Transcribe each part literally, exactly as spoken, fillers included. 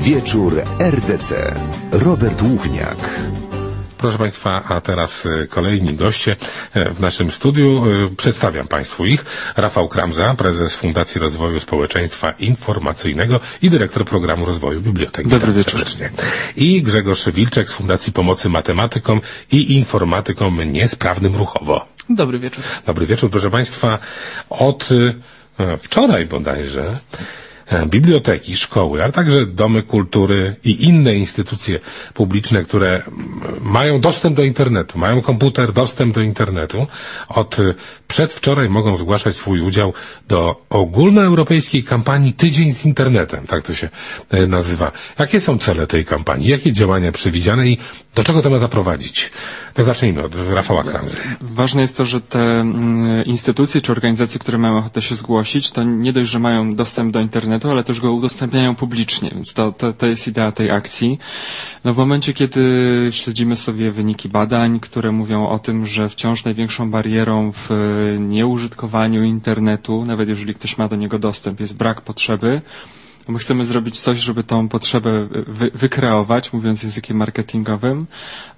Wieczór R D C. Robert Łuchniak. Proszę Państwa, a teraz kolejni goście w naszym studiu. Przedstawiam Państwu ich. Rafał Kramza, prezes Fundacji Rozwoju Społeczeństwa Informacyjnego i dyrektor Programu Rozwoju Biblioteki. Dobry wieczór. I Grzegorz Wilczek z Fundacji Pomocy Matematykom i Informatykom Niesprawnym Ruchowo. Dobry wieczór. Dobry wieczór, proszę Państwa. Od wczoraj bodajże biblioteki, szkoły, ale także domy kultury i inne instytucje publiczne, które mają dostęp do internetu, mają komputer, dostęp do internetu, od przedwczoraj mogą zgłaszać swój udział do ogólnoeuropejskiej kampanii Tydzień z internetem, tak to się nazywa. Jakie są cele tej kampanii? Jakie działania przewidziane i do czego to ma zaprowadzić? To zacznijmy od Rafała Kramzy. Ważne jest to, że te instytucje czy organizacje, które mają ochotę się zgłosić, to nie dość, że mają dostęp do internetu, ale też go udostępniają publicznie, więc to, to, to jest idea tej akcji. No w momencie, kiedy śledzimy sobie wyniki badań, które mówią o tym, że wciąż największą barierą w nieużytkowaniu internetu, nawet jeżeli ktoś ma do niego dostęp, jest brak potrzeby, my chcemy zrobić coś, żeby tą potrzebę wy, wykreować, mówiąc językiem marketingowym,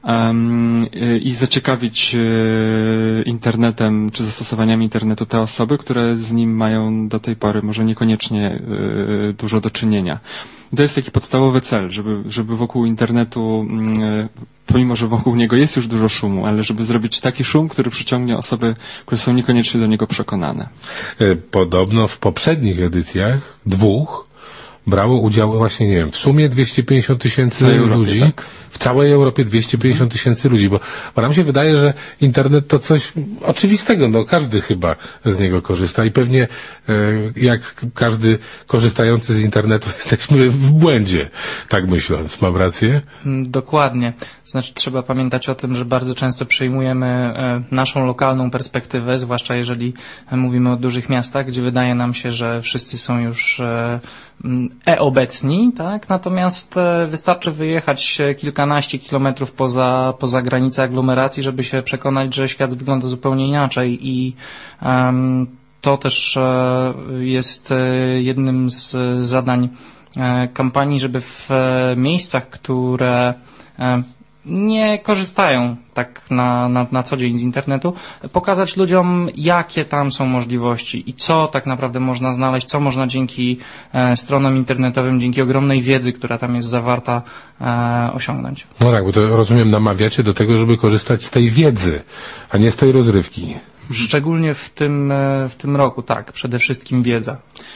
um, i zaciekawić e, internetem czy zastosowaniami internetu te osoby, które z nim mają do tej pory może niekoniecznie e, dużo do czynienia. I to jest taki podstawowy cel, żeby, żeby wokół internetu, e, pomimo że wokół niego jest już dużo szumu, ale żeby zrobić taki szum, który przyciągnie osoby, które są niekoniecznie do niego przekonane. Podobno w poprzednich edycjach dwóch brało udział właśnie, nie wiem, w sumie dwieście pięćdziesiąt tysięcy ludzi. Tak. W całej Europie dwieście pięćdziesiąt tysięcy ludzi, bo, bo nam się wydaje, że internet to coś oczywistego, no każdy chyba z niego korzysta i pewnie e, jak każdy korzystający z internetu jesteśmy w błędzie, tak myśląc. Mam rację? Dokładnie. Znaczy trzeba pamiętać o tym, że bardzo często przyjmujemy e, naszą lokalną perspektywę, zwłaszcza jeżeli mówimy o dużych miastach, gdzie wydaje nam się, że wszyscy są już e, e-obecni, tak? Natomiast e, wystarczy wyjechać kilkanaście kilometrów poza, poza granicę aglomeracji, żeby się przekonać, że świat wygląda zupełnie inaczej i um, to też e, jest e, jednym z zadań e, kampanii, żeby w e, miejscach, które e, nie korzystają tak na, na, na co dzień z internetu, pokazać ludziom, jakie tam są możliwości i co tak naprawdę można znaleźć, co można dzięki e, stronom internetowym, dzięki ogromnej wiedzy, która tam jest zawarta, e, osiągnąć. No tak, bo to rozumiem, namawiacie do tego, żeby korzystać z tej wiedzy, a nie z tej rozrywki. Szczególnie w tym, w tym roku, tak, przede wszystkim wiedza.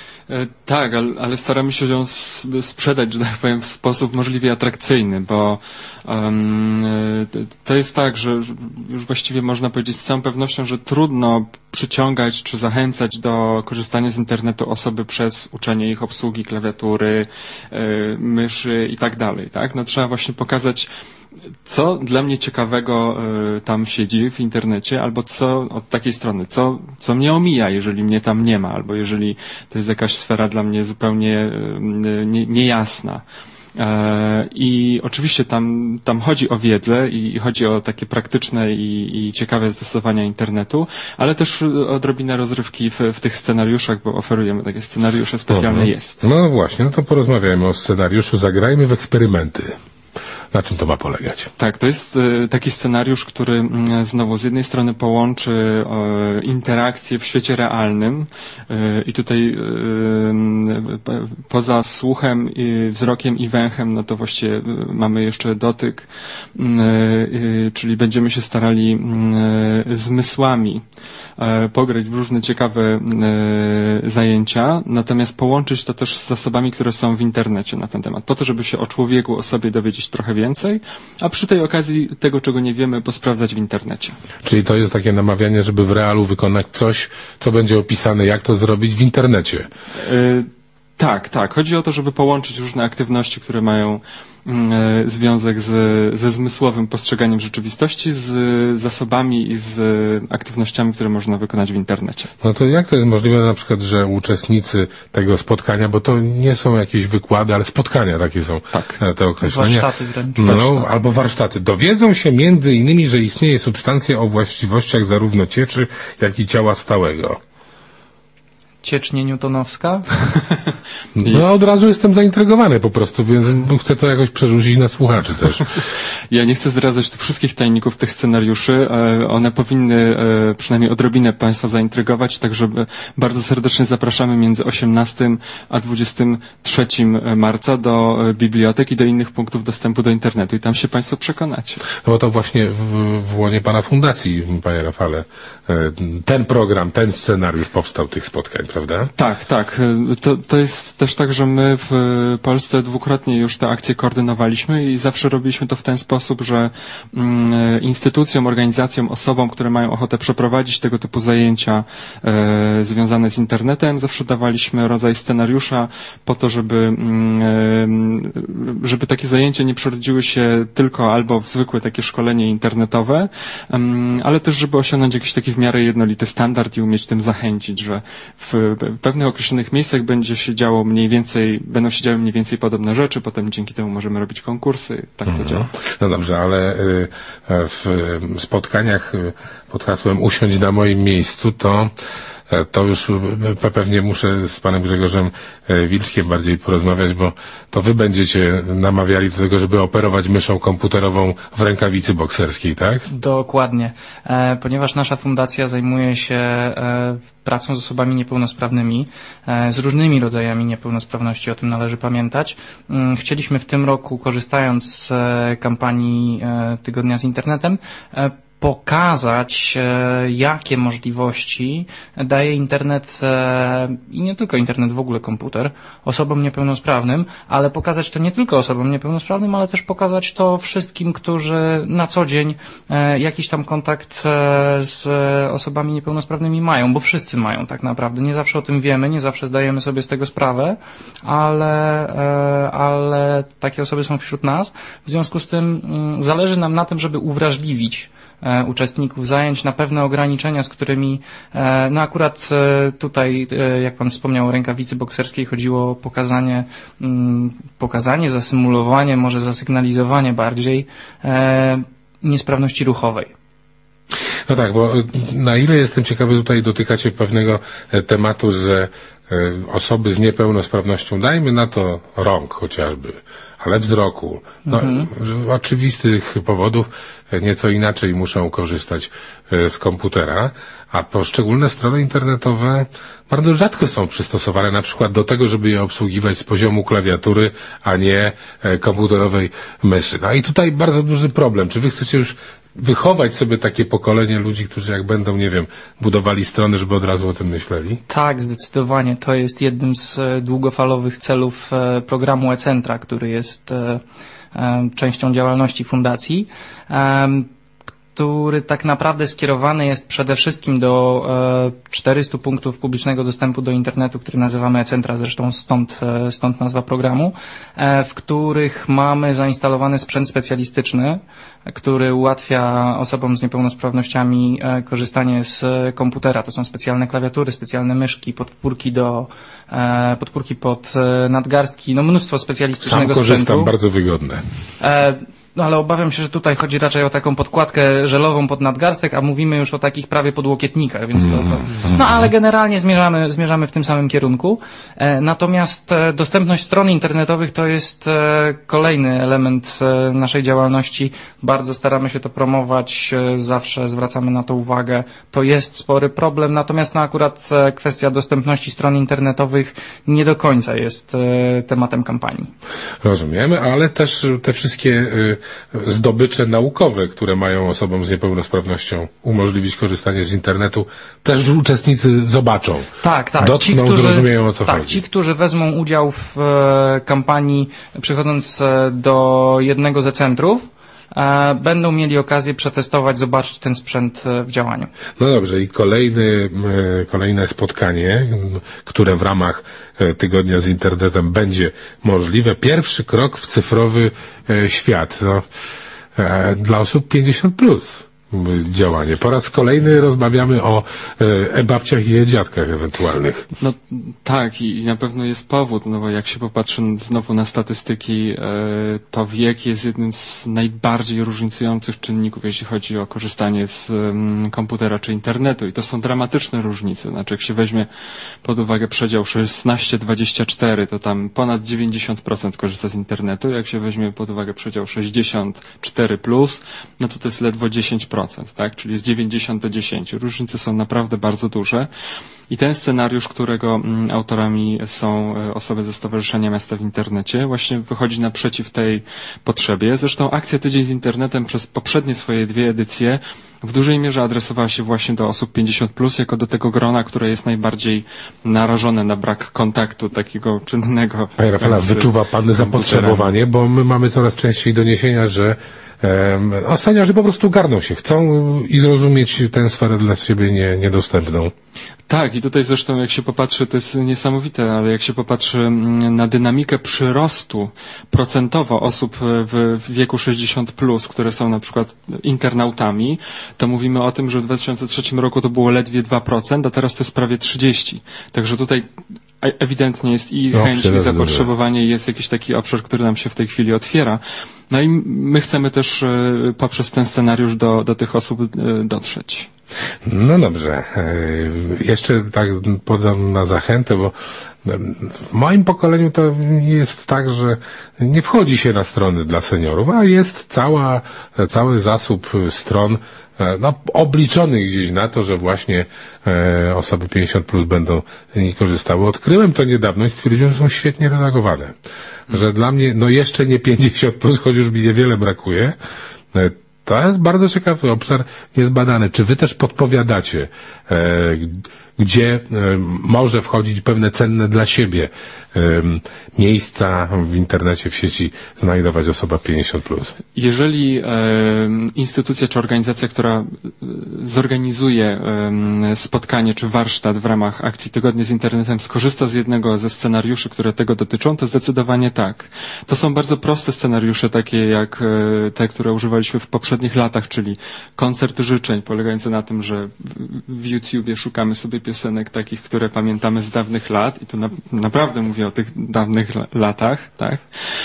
Tak, ale, ale staramy się ją sprzedać, że tak powiem, w sposób możliwie atrakcyjny, bo um, to jest tak, że już właściwie można powiedzieć z całą pewnością, że trudno przyciągać czy zachęcać do korzystania z internetu osoby przez uczenie ich obsługi klawiatury, y, myszy i tak dalej, tak? No trzeba właśnie pokazać, co dla mnie ciekawego y, tam siedzi w internecie, albo co od takiej strony, co, co mnie omija, jeżeli mnie tam nie ma, albo jeżeli to jest jakaś sfera dla mnie zupełnie y, nie, niejasna. E, I oczywiście tam, tam chodzi o wiedzę i, i chodzi o takie praktyczne i, i ciekawe zastosowania internetu, ale też odrobinę rozrywki w, w tych scenariuszach, bo oferujemy takie scenariusze specjalne. Mhm. Jest. No właśnie, no to porozmawiajmy o scenariuszu, zagrajmy w eksperymenty. Na czym to ma polegać? Tak, to jest y, taki scenariusz, który y, znowu z jednej strony połączy y, interakcje w świecie realnym y, i tutaj y, y, poza słuchem, y, wzrokiem i węchem, no to właściwie y, mamy jeszcze dotyk, y, y, czyli będziemy się starali y, zmysłami y, pograć w różne ciekawe y, zajęcia, natomiast połączyć to też z zasobami, które są w internecie na ten temat, po to, żeby się o człowieku, o sobie dowiedzieć trochę więcej, a przy tej okazji tego, czego nie wiemy, posprawdzać w internecie. Czyli to jest takie namawianie, żeby w realu wykonać coś, co będzie opisane, jak to zrobić w internecie. Y tak, tak. Chodzi o to, żeby połączyć różne aktywności, które mają y, związek z, ze zmysłowym postrzeganiem rzeczywistości, z zasobami i z aktywnościami, które można wykonać w internecie. No to jak to jest możliwe na przykład, że uczestnicy tego spotkania, bo to nie są jakieś wykłady, ale spotkania takie są, tak, te określenia. Warsztaty wręcz. No, warsztaty. Albo warsztaty. Dowiedzą się między innymi, że istnieje substancja o właściwościach zarówno cieczy, jak i ciała stałego. ciecznia newtonowska? No od razu jestem zaintrygowany po prostu, więc chcę to jakoś przerzucić na słuchaczy też. Ja nie chcę zdradzać tu wszystkich tajników tych scenariuszy. One powinny przynajmniej odrobinę Państwa zaintrygować, także bardzo serdecznie zapraszamy między osiemnastego a dwudziestego trzeciego marca do bibliotek i do innych punktów dostępu do internetu i tam się Państwo przekonacie. No bo to właśnie w, w łonie Pana fundacji, Panie Rafale, ten program, ten scenariusz powstał tych spotkań, prawda? Tak, tak. To, to jest też tak, że my w Polsce dwukrotnie już te akcje koordynowaliśmy i zawsze robiliśmy to w ten sposób, że mm, instytucjom, organizacjom, osobom, które mają ochotę przeprowadzić tego typu zajęcia e, związane z internetem, zawsze dawaliśmy rodzaj scenariusza po to, żeby, mm, żeby takie zajęcia nie przerodziły się tylko albo w zwykłe takie szkolenie internetowe, mm, ale też, żeby osiągnąć jakiś taki w miarę jednolity standard i umieć tym zachęcić, że w pewnych określonych miejscach będzie się działo mniej więcej, będą się działy mniej więcej podobne rzeczy, potem dzięki temu możemy robić konkursy, tak to Mhm. działa. No dobrze, ale y, w spotkaniach y, pod hasłem usiądź na moim miejscu, to to już pewnie muszę z panem Grzegorzem Wilczkiem bardziej porozmawiać, bo to wy będziecie namawiali do tego, żeby operować myszą komputerową w rękawicy bokserskiej, tak? Dokładnie. E, ponieważ nasza fundacja zajmuje się e, pracą z osobami niepełnosprawnymi, e, z różnymi rodzajami niepełnosprawności, o tym należy pamiętać. Mm, chcieliśmy w tym roku, korzystając z e, kampanii e, Tygodnia z Internetem, e, pokazać, jakie możliwości daje internet i nie tylko internet, w ogóle komputer osobom niepełnosprawnym, ale pokazać to nie tylko osobom niepełnosprawnym, ale też pokazać to wszystkim, którzy na co dzień jakiś tam kontakt z osobami niepełnosprawnymi mają, bo wszyscy mają tak naprawdę. Nie zawsze o tym wiemy, nie zawsze zdajemy sobie z tego sprawę, ale, ale takie osoby są wśród nas. W związku z tym zależy nam na tym, żeby uwrażliwić uczestników zajęć na pewne ograniczenia, z którymi, no akurat tutaj, jak pan wspomniał o rękawicy bokserskiej, chodziło o pokazanie, pokazanie, zasymulowanie, może zasygnalizowanie bardziej niesprawności ruchowej. No tak, bo na ile jestem ciekawy, tutaj dotykacie pewnego tematu, że osoby z niepełnosprawnością, dajmy na to rąk chociażby, ale wzroku, no, mhm. z oczywistych powodów nieco inaczej muszą korzystać z komputera, a poszczególne strony internetowe bardzo rzadko są przystosowane na przykład do tego, żeby je obsługiwać z poziomu klawiatury, a nie komputerowej myszy. No i tutaj bardzo duży problem. Czy wy chcecie już wychować sobie takie pokolenie ludzi, którzy jak będą, nie wiem, budowali strony, żeby od razu o tym myśleli? Tak, zdecydowanie. To jest jednym z długofalowych celów programu e-Centra, który jest częścią działalności fundacji, który tak naprawdę skierowany jest przede wszystkim do czterystu punktów publicznego dostępu do internetu, który nazywamy e-Centra, zresztą stąd, stąd nazwa programu, w których mamy zainstalowany sprzęt specjalistyczny, który ułatwia osobom z niepełnosprawnościami korzystanie z komputera. To są specjalne klawiatury, specjalne myszki, podpórki do, podpórki pod nadgarstki, no mnóstwo specjalistycznego sprzętu. Sam korzystam, sprzętu. bardzo wygodne. E No ale obawiam się, że tutaj chodzi raczej o taką podkładkę żelową pod nadgarstek, a mówimy już o takich prawie podłokietnikach, więc to, to... No ale generalnie zmierzamy, zmierzamy w tym samym kierunku. E, natomiast e, dostępność stron internetowych to jest e, kolejny element e, naszej działalności. Bardzo staramy się to promować, e, zawsze zwracamy na to uwagę. To jest spory problem, natomiast no akurat e, kwestia dostępności stron internetowych nie do końca jest e, tematem kampanii. Rozumiemy, ale też te wszystkie e, zdobycze naukowe, które mają osobom z niepełnosprawnością umożliwić korzystanie z internetu, też uczestnicy zobaczą. Tak, tak. Dotkną, ci, którzy, zrozumieją, o co tak, chodzi. Ci, którzy wezmą udział w e, kampanii, przychodząc e, do jednego ze centrów, e, będą mieli okazję przetestować, zobaczyć ten sprzęt e, w działaniu. No dobrze, i kolejny, e, kolejne spotkanie, które w ramach e, Tygodnia z Internetem będzie możliwe. Pierwszy krok w cyfrowy e, świat. No, e, dla osób pięćdziesiąt plus. działanie. Po raz kolejny rozmawiamy o e-babciach i e-dziadkach ewentualnych. No tak i na pewno jest powód, no bo jak się popatrzy znowu na statystyki, to wiek jest jednym z najbardziej różnicujących czynników, jeśli chodzi o korzystanie z komputera czy internetu i to są dramatyczne różnice. Znaczy jak się weźmie pod uwagę przedział szesnaście dwadzieścia cztery, to tam ponad dziewięćdziesiąt procent korzysta z internetu. Jak się weźmie pod uwagę przedział sześćdziesiąt cztery plus, no to to jest ledwo dziesięć procent, tak? Czyli jest dziewięćdziesiąt do dziesięciu. Różnice są naprawdę bardzo duże. I ten scenariusz, którego mm, autorami są e, osoby ze Stowarzyszenia Miasta w Internecie, właśnie wychodzi naprzeciw tej potrzebie. Zresztą akcja Tydzień z Internetem przez poprzednie swoje dwie edycje w dużej mierze adresowała się właśnie do osób pięćdziesiąt plus, jako do tego grona, które jest najbardziej narażone na brak kontaktu takiego czynnego. Panie Rafale, wyczuwa Pan zapotrzebowanie, bo my mamy coraz częściej doniesienia, że um, o, seniorzy po prostu garną się, chcą i zrozumieć tę sferę dla siebie nie, niedostępną. Tak, i tutaj zresztą jak się popatrzy, to jest niesamowite, ale jak się popatrzy na dynamikę przyrostu procentowo osób w, w wieku sześćdziesiąt plus, które są na przykład internautami, to mówimy o tym, że w dwa tysiące trzecim roku to było ledwie dwa procent, a teraz to jest prawie trzydzieści procent. Także tutaj ewidentnie jest i no, chęć, i zapotrzebowanie, i jest jakiś taki obszar, który nam się w tej chwili otwiera. No i my chcemy też poprzez ten scenariusz do, do tych osób dotrzeć. No dobrze. Jeszcze tak podam na zachętę, bo w moim pokoleniu to jest tak, że nie wchodzi się na strony dla seniorów, a jest cała, cały zasób stron no, obliczonych gdzieś na to, że właśnie e, osoby pięćdziesiąt plus będą z nich korzystały. Odkryłem to niedawno i stwierdziłem, że są świetnie redagowane. Hmm. Że dla mnie, no jeszcze nie pięćdziesiąt plus, choć już mi niewiele brakuje. E, to jest bardzo ciekawy obszar, niezbadany. Czy wy też podpowiadacie, e, gdzie e, może wchodzić pewne cenne dla siebie e, miejsca w internecie, w sieci znajdować osoba pięćdziesiąt plus? Jeżeli e, instytucja czy organizacja, która e, zorganizuje e, spotkanie czy warsztat w ramach akcji Tygodnie z Internetem, skorzysta z jednego ze scenariuszy, które tego dotyczą, to zdecydowanie tak. To są bardzo proste scenariusze, takie jak e, te, które używaliśmy w poprzednich latach, czyli koncert życzeń, polegający na tym, że w, w YouTubie szukamy sobie piosenek takich, które pamiętamy z dawnych lat i tu na, naprawdę mówię o tych dawnych latach, tak?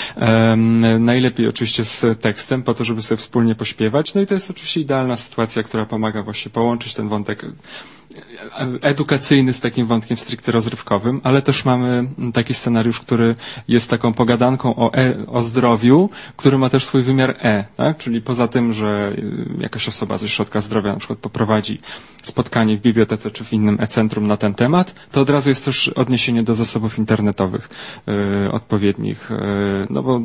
Um, najlepiej oczywiście z tekstem, po to, żeby sobie wspólnie pośpiewać. No i to jest oczywiście idealna sytuacja, która pomaga właśnie połączyć ten wątek edukacyjny z takim wątkiem stricte rozrywkowym, ale też mamy taki scenariusz, który jest taką pogadanką o, e, o zdrowiu, który ma też swój wymiar E, tak? Czyli poza tym, że jakaś osoba ze środka zdrowia na przykład poprowadzi spotkanie w bibliotece czy w innym e-centrum na ten temat, to od razu jest też odniesienie do zasobów internetowych yy, odpowiednich, yy, no bo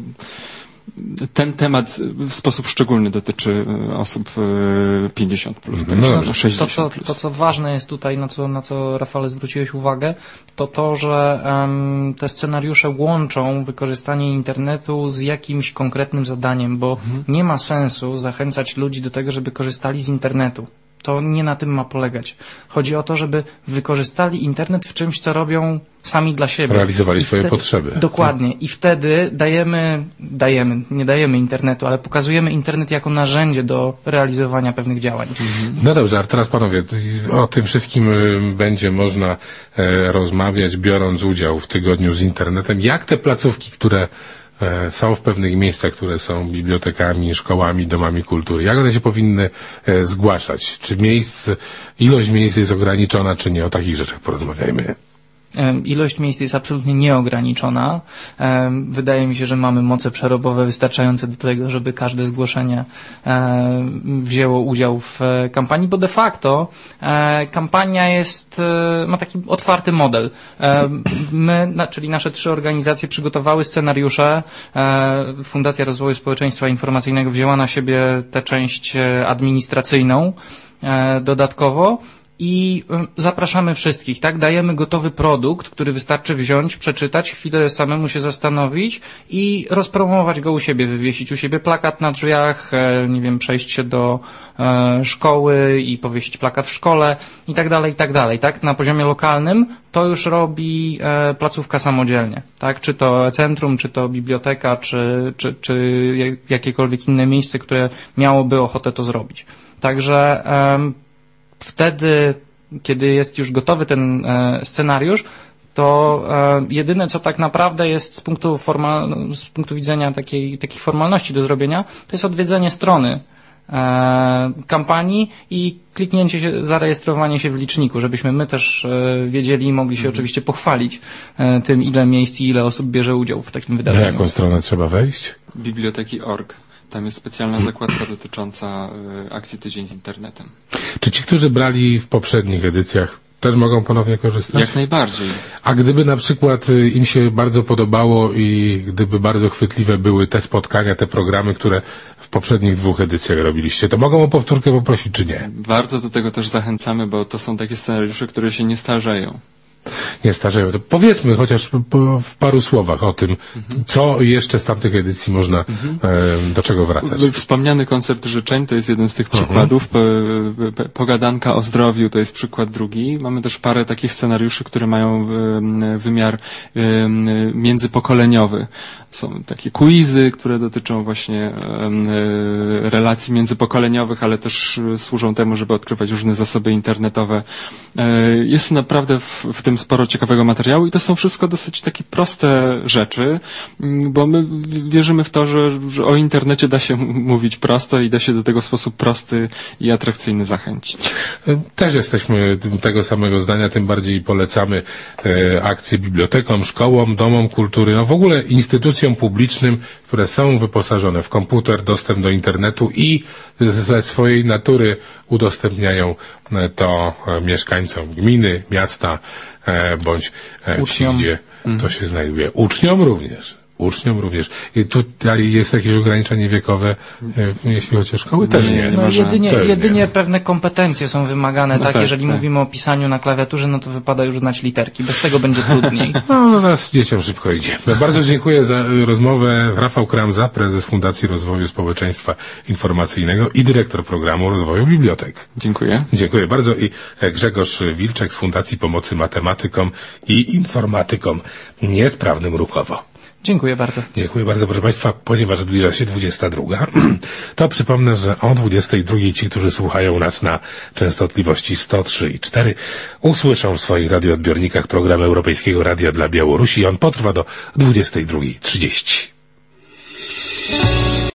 ten temat w sposób szczególny dotyczy osób pięćdziesiąt plus, no, sześćdziesiąt to, plus. to, co ważne jest tutaj, na co, na co Rafale zwróciłeś uwagę, to to, że um, te scenariusze łączą wykorzystanie internetu z jakimś konkretnym zadaniem, bo mhm. nie ma sensu zachęcać ludzi do tego, żeby korzystali z internetu. To nie na tym ma polegać. Chodzi o to, żeby wykorzystali internet w czymś, co robią sami dla siebie. Realizowali I swoje wtedy, potrzeby. Dokładnie. I wtedy dajemy, dajemy, nie dajemy internetu, ale pokazujemy internet jako narzędzie do realizowania pewnych działań. No dobrze, a teraz panowie, o tym wszystkim będzie można e, rozmawiać, biorąc udział w Tygodniu z Internetem. Jak te placówki, które są w pewnych miejscach, które są bibliotekami, szkołami, domami kultury. Jak one się powinny e, zgłaszać? Czy miejsc, ilość miejsc jest ograniczona, czy nie? O takich rzeczach porozmawiajmy. Ilość miejsc jest absolutnie nieograniczona. Wydaje mi się, że mamy moce przerobowe wystarczające do tego, żeby każde zgłoszenie wzięło udział w kampanii, bo de facto kampania jest, ma taki otwarty model. My, czyli nasze trzy organizacje przygotowały scenariusze. Fundacja Rozwoju Społeczeństwa Informacyjnego wzięła na siebie tę część administracyjną dodatkowo. I zapraszamy wszystkich, tak? Dajemy gotowy produkt, który wystarczy wziąć, przeczytać, chwilę samemu się zastanowić i rozpromować go u siebie, wywiesić u siebie plakat na drzwiach, nie wiem, przejść się do e, szkoły i powiesić plakat w szkole i tak dalej, i tak dalej, tak? Na poziomie lokalnym to już robi e, placówka samodzielnie, tak? Czy to centrum, czy to biblioteka, czy, czy, czy jakiekolwiek inne miejsce, które miałoby ochotę to zrobić. Także um, wtedy, kiedy jest już gotowy ten e, scenariusz, to e, jedyne, co tak naprawdę jest z punktu, formal, z punktu widzenia takiej, takich formalności do zrobienia, to jest odwiedzenie strony e, kampanii i kliknięcie się, zarejestrowanie się w liczniku, żebyśmy my też e, wiedzieli i mogli się mhm. oczywiście pochwalić e, tym, ile miejsc i ile osób bierze udział w takim wydarzeniu. Na jaką stronę trzeba wejść? biblioteki kropka org. Tam jest specjalna zakładka dotycząca y, akcji Tydzień z Internetem. Czy ci, którzy brali w poprzednich edycjach, też mogą ponownie korzystać? Jak najbardziej. A gdyby na przykład im się bardzo podobało i gdyby bardzo chwytliwe były te spotkania, te programy, które w poprzednich dwóch edycjach robiliście, to mogą o powtórkę poprosić, czy nie? Bardzo do tego też zachęcamy, bo to są takie scenariusze, które się nie starzeją. Nie starzeją. To powiedzmy chociaż po, w paru słowach o tym, mhm. co jeszcze z tamtych edycji można, mhm. e, do czego wracać. Wspomniany koncert życzeń to jest jeden z tych mhm. przykładów. Po, po, pogadanka o zdrowiu to jest przykład drugi. Mamy też parę takich scenariuszy, które mają wymiar międzypokoleniowy. Są takie quizy, które dotyczą właśnie relacji międzypokoleniowych, ale też służą temu, żeby odkrywać różne zasoby internetowe. Jest naprawdę w, w tym sporo ciekawego materiału i to są wszystko dosyć takie proste rzeczy, bo my wierzymy w to, że, że o internecie da się mówić prosto i da się do tego w sposób prosty i atrakcyjny zachęcić. Też jesteśmy tego samego zdania, tym bardziej polecamy e, akcje bibliotekom, szkołom, domom kultury, no w ogóle instytucjom publicznym, które są wyposażone w komputer, dostęp do internetu i ze swojej natury udostępniają to mieszkańcom gminy, miasta bądź wsi, gdzie to się znajduje. Uczniom również. Uczniom również. I tutaj jest jakieś ograniczenie wiekowe, jeśli chodzi o szkoły? Też nie. No, jedynie też jedynie nie. Pewne kompetencje są wymagane, no tak, tak, jeżeli tak. mówimy o pisaniu na klawiaturze, no to wypada już znać literki. Bez tego będzie trudniej. No, nas dzieciom szybko idzie. Bardzo dziękuję za rozmowę. Rafał Kramza, prezes Fundacji Rozwoju Społeczeństwa Informacyjnego i dyrektor programu rozwoju bibliotek. Dziękuję. Dziękuję bardzo. I Grzegorz Wilczek z Fundacji Pomocy Matematykom i Informatykom Niesprawnym Ruchowo. Dziękuję bardzo. Dziękuję bardzo, proszę Państwa. Ponieważ zbliża się dwudziesta druga, to przypomnę, że o dwudziestej drugiej ci, którzy słuchają nas na częstotliwości sto trzy i cztery, usłyszą w swoich radioodbiornikach program Europejskiego Radia dla Białorusi i on potrwa do dwudziestej drugiej trzydzieści.